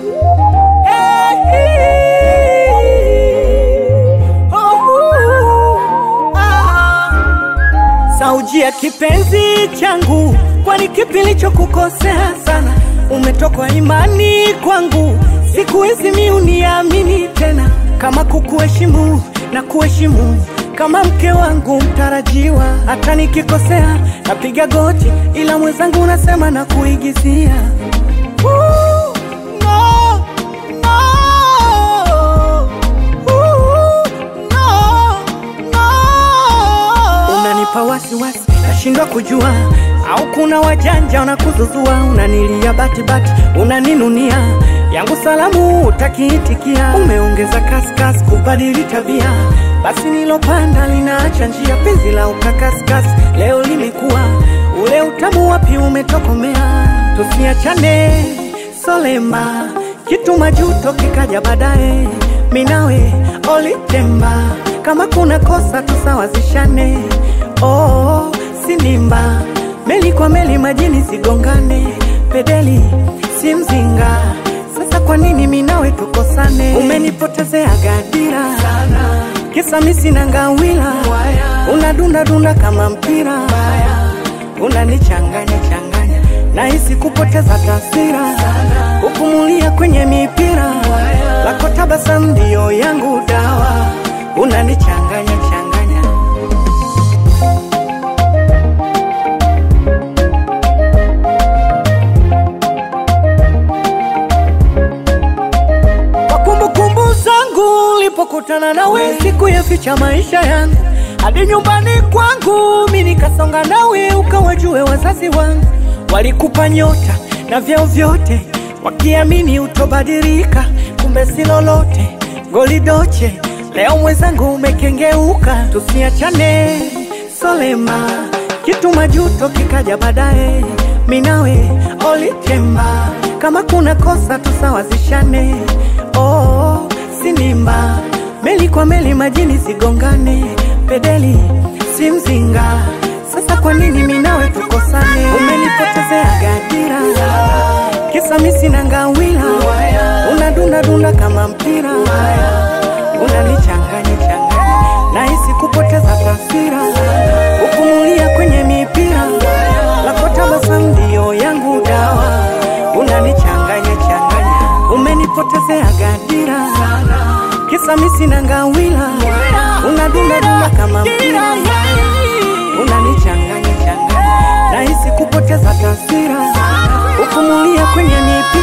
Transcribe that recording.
Saujia kipenzi changu, kwani kipi nilichokukosea sana? Umetokwa imani kwangu, siku hizi mimi uniamini tena. Kama kukuheshimu na kuheshimu kama mke wangu mtarajiwa. Hata nikikosea napiga goti, ila mwenzangu unasema na kuigizia. Unanipa wasiwasi, nashindwa kujua, au kuna wajanja wanakuzuzua. Unanilia bati, unaninunia, yangu salamu utakiitikia. Umeongeza kasi kubadili tabia, basi nilopanda linaacha njia. Penzi la ukakasi leo limekuwa, ule utamu wapi umetokomea? Tusiachane solema, kitu majuto kikaja baadaye. Minawe olitemba, kama kuna kosa tusawazishane. Oh, sinimba, meli kwa meli majini sigongane. Pedeli si mzinga, sasa kwa nini minawe tukosane? Umenipotezea gadira sana, kisa mimi sina ngawila. Unadunda kama mpira, unanichanganya nahisi kupoteza taswira. Ukumulia kwenye mipira, lako tabasamu ndio yangu dawa. Unanichanganya kwa kumbukumbu zangu. Ulipokutana nawe siku ya ficha maisha yangu, hadi nyumbani kwangu mimi nikasonga nawe. Ukawajue wazazi wangu, walikupa nyota na vyao vyote, wakiamini utobadilika, kumbe si lolote. Golidoche leo mwenzangu umekengeuka. Tusiachane solema, kitu majuto kikaja baadaye. Minawe olitemba, kama kuna kosa tusawazishane. Oh, sinimba, meli kwa meli majini sigongane. Pedeli si mzinga, sasa kwa nini minawe tukosane? Umenipotezea gadira, kisa mimi sina ngawila. Unadunda kama mpira, unanichanganya nahisi kupoteza taswira. Ukumulia kwenye mipira, lako tabasamu ndio yangu dawa. Unanichanganya umenipotezea gadira, kisa mimi sina ngawila. Unadunda kama mpira, unanichanganya nahisi kupoteza taswira. Ukumulia kwenye mipira,